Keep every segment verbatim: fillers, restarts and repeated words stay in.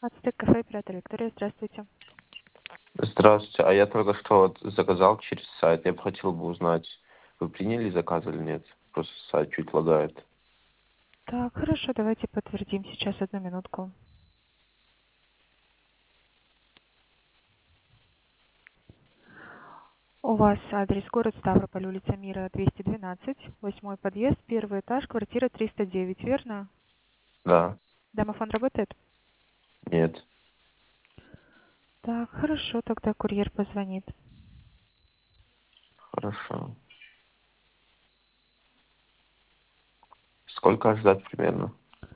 Ацтек кафе, оператор Виктория, здравствуйте. Здравствуйте, а я только что вот заказал через сайт. Я бы хотел бы узнать, вы приняли заказ или нет? Просто сайт чуть лагает. Так, хорошо, давайте подтвердим сейчас одну минутку. У вас адрес город Ставрополь, улица Мира, двести двенадцать, восьмой подъезд, первый этаж, квартира триста девять, верно? Да. Домофон работает? Нет. Так, хорошо, тогда курьер позвонит. Хорошо. Сколько ждать примерно?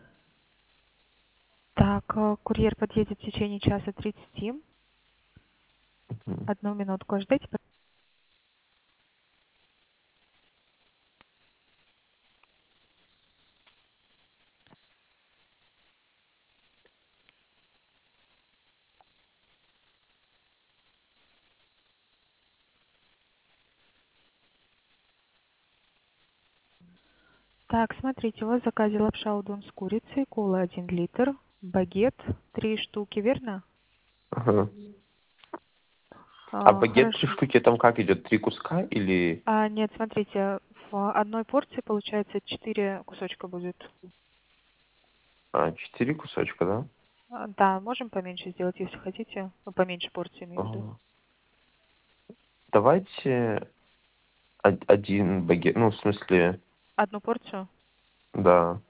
Так, э, курьер подъедет в течение часа тридцати. Мгм. Одну минутку ждите. Так, смотрите, у вас в заказе лапша удон с курицей, кола один литр, багет три штуки, верно? Ага. А А, багет три хорошо. штуки там как идет? Три куска или... А, нет, смотрите, в одной порции получается четыре кусочка будет. А, четыре кусочка, да? А, да, можем поменьше сделать, если хотите. Ну, поменьше порции имею в виду. Ага. Давайте од- один багет, ну, в смысле, Одну порцию? да.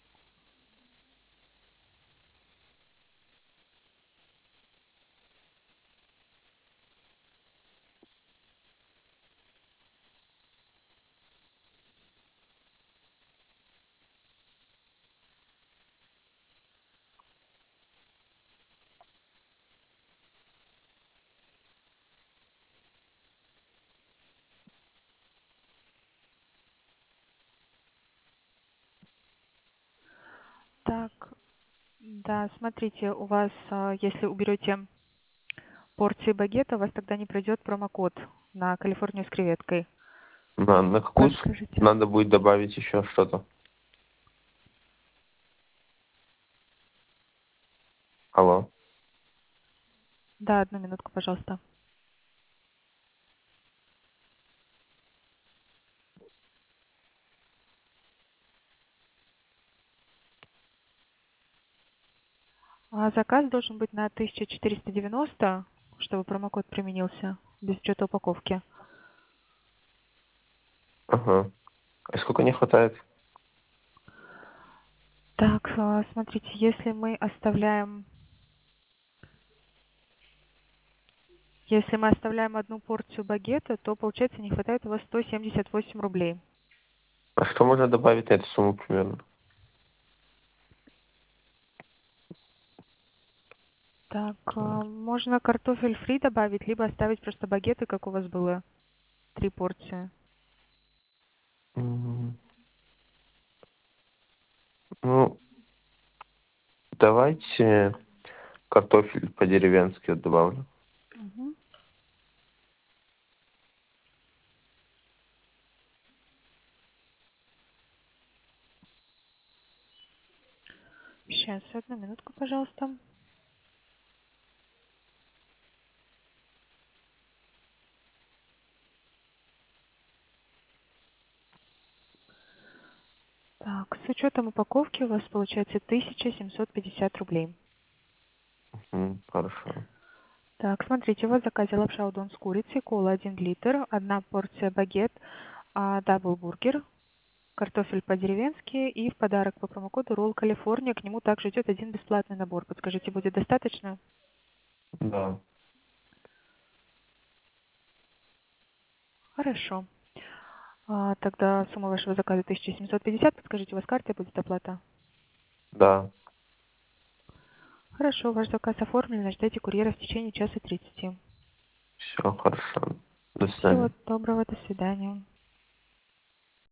Так, да, смотрите, у вас, а, если уберете порции багета, у вас тогда не пройдет промокод на Калифорнию с креветкой. На, на какую с- Подскажите. надо будет добавить еще что-то? Алло. Да, одну минутку, пожалуйста. А заказ должен быть на тысяча четыреста девяносто, чтобы промокод применился, без учета упаковки. Ага. А сколько не хватает? Так, а, смотрите, если мы оставляем, если мы оставляем одну порцию багета, то, получается, не хватает у вас сто семьдесят восемь рублей. А что можно добавить на эту сумму примерно? Так, а, можно картофель фри добавить, либо оставить просто багеты, как у вас было, три порции. М, Ну, давайте картофель по-деревенски вот добавлю. Угу. Сейчас, одну минутку, пожалуйста. Так, с учетом упаковки у вас получается тысяча семьсот пятьдесят рублей. М, Хорошо. Так, смотрите, у вас в заказе лапша удон с курицей, кола один литр, одна порция багет, а, даблбургер, картофель по-деревенски и в подарок по промокоду ролл Калифорния. К нему также идет один бесплатный набор. Подскажите, будет достаточно? Да. Хорошо. А, тогда сумма вашего заказа тысяча семьсот пятьдесят. Подскажите, у вас картой будет оплата? Да. Хорошо, ваш заказ оформлен. Ждите курьера в течение часа тридцати. Все хорошо. До Всего свидания. доброго, до свидания.